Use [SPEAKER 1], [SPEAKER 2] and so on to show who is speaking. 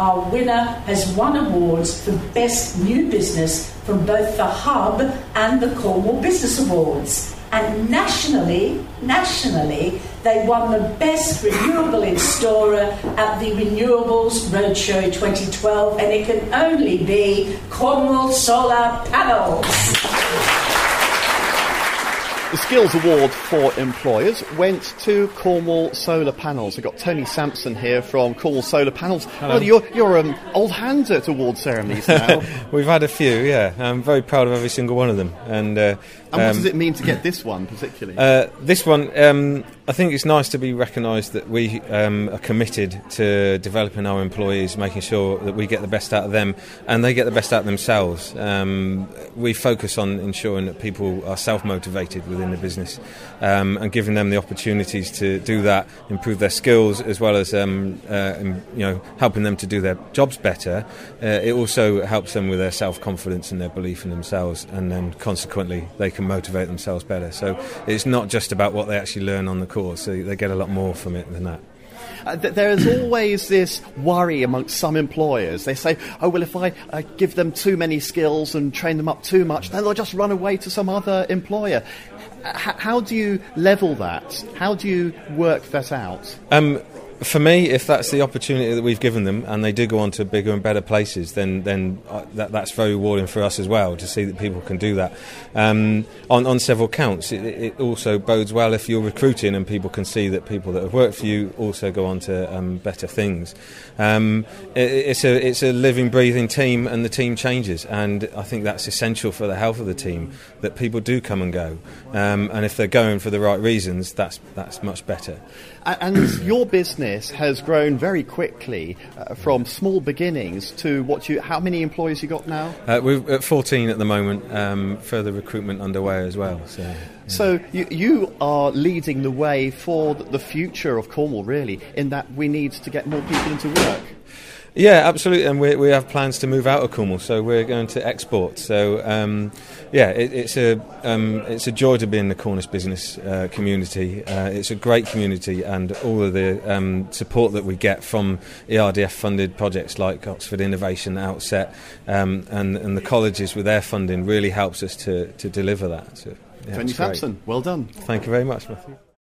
[SPEAKER 1] our winner has won awards for Best New Business from both the Hub and the Cornwall Business Awards. And nationally, they won the Best Renewable Installer at the Renewables Roadshow 2012, and it can only be Cornwall Solar Panels.
[SPEAKER 2] The Skills Award for Employers went to Cornwall Solar Panels. We've got Tony Sampson here from Cornwall Solar Panels.
[SPEAKER 3] Hello.
[SPEAKER 2] Well, you're old hands at award ceremonies now.
[SPEAKER 3] We've had a few, yeah. I'm very proud of every single one of them. And
[SPEAKER 2] what does it mean to get this one particularly?
[SPEAKER 3] This one, I think it's nice to be recognised that we are committed to developing our employees, making sure that we get the best out of them and they get the best out of themselves. We focus on ensuring that people are self-motivated within the business and giving them the opportunities to do that, improve their skills, as well as helping them to do their jobs better. It also helps them with their self-confidence and their belief in themselves, and then consequently they can motivate themselves better. So it's not just about what they actually learn on the course, so they get a lot more from it than that.
[SPEAKER 2] There is always this worry amongst some employers. They say, oh, well, if I give them too many skills and train them up too much, then they'll just run away to some other employer. How do you level that? How do you work that out?
[SPEAKER 3] For me, if that's the opportunity that we've given them and they do go on to bigger and better places, then that's very rewarding for us as well, to see that people can do that. On several counts, it also bodes well if you're recruiting and people can see that people that have worked for you also go on to better things. It's a living, breathing team, and the team changes, and I think that's essential for the health of the team, that people do come and go, and if they're going for the right reasons, that's much better.
[SPEAKER 2] And your business has grown very quickly from small beginnings to how many employees you got now?
[SPEAKER 3] We're at 14 at the moment, further recruitment underway as well.
[SPEAKER 2] So you are leading the way for the future of Cornwall, really, in that we need to get more people into work.
[SPEAKER 3] Yeah, absolutely, and we have plans to move out of Cornwall, so we're going to export. So, it's a joy to be in the Cornish business community. It's a great community, and all of the support that we get from ERDF-funded projects like Oxford Innovation Outset and the colleges with their funding really helps us to deliver that. So,
[SPEAKER 2] Tony Sampson, well done.
[SPEAKER 3] Thank you very much, Matthew.